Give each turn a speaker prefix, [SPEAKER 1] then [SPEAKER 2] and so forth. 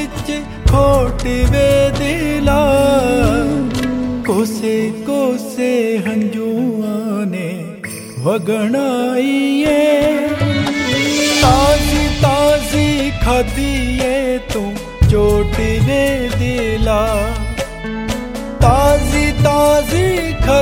[SPEAKER 1] विच खोट वे दिला कोसे कोसे हंजुआं ने वगणाईए ताजी ताजी खादिए तू चोट वे दिला ताजी ताजी